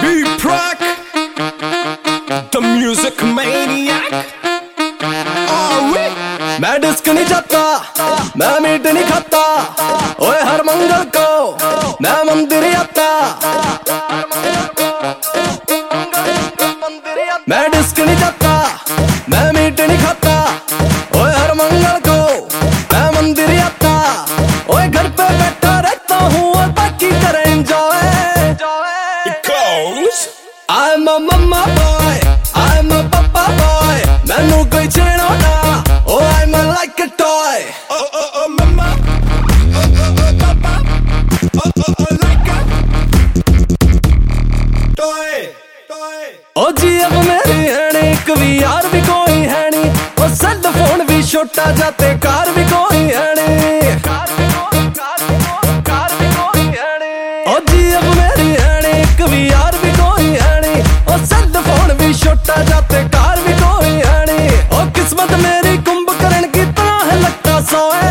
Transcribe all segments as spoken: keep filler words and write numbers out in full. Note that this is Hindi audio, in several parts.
Deep Rock, the music maniac. Oh, oui. मैं डिस्क नहीं जाता, मैं मीट नहीं खाता, ओए हर मंगल को मैं मंदिर आता। मैं डिस्क नहीं जाता, मैं मीट नहीं खाता, ओए हर मंगल को मैं मंदिर आता। ओए घर पे बैठा रहता हूँ और बाकी करे enjoy। Because I'm a mama boy, I'm a papa boy, मैनू कोई छेड़ो ना, oh I'm a like a toy। Oh oh oh mama, oh oh oh papa, oh oh oh like a toy, toy। ओ जी अब मेरी है नी, एक भी यार भी कोई है नी, ओ सेल फोन भी छोटा जाते कार भी कोई है नी, कार भी कोई, कार भी कोई, कार भी कोई है नी। ओ जी अब मेरी है नी, एक भी यार भी कोई है नी, ओ सेल फोन भी छोटा जाते कार भी कोई है नी। ओ किस्मत मेरी कुंभकर्ण की तरह है लगता सोए।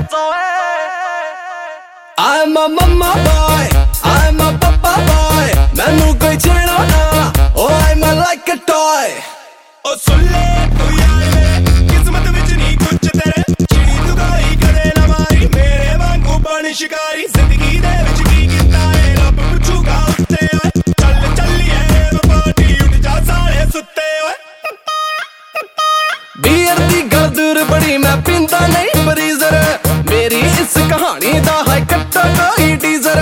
I'm a mama boy, I'm a papa boy, मैनू कोई छेड़ो ना, oh I'm a like a toy। ओ सुन ले तू यार वे, किस्मत विच नहीं कुछ तेरे, चिड़ी तू गाई कदे ना मारी, मेरे वांगू बन शिकारी, जिंदगी दे विच की कीता है रब पुछूगा उत्ते। चल चलिए पार्टी उठ जा सारे सुत्ते। बीयर दी गदर बड़ी मैं पींदा नहीं ब्रीजर, मेरी इस कहानी दा है कट्टा कोई टीजर।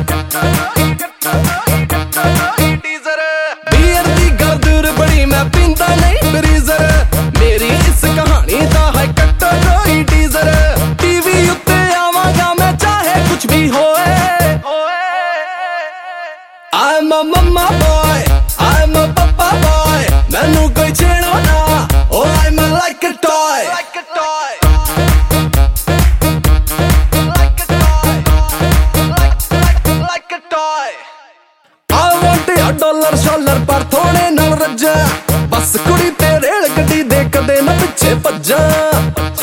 बीयर दी गदर बड़ी मैं पींदा नहीं ब्रीजर, मेरी इस कहानी दा है कट्टा कोई टीजर। टीवी उत्ते आवांगा मैं चाहे कुछ भी होए। I'm a mama boy, I'm a papa boy, मैनू कोई छेड़ो ना, oh I'm a like a toy, like a toy, like a toy, like like like a toy। I want a dollar शालर पर थोड़े नाल रज्जा, बस कुड़ी ते रेल गड्डी दे कदे ना पिछे भज्जा।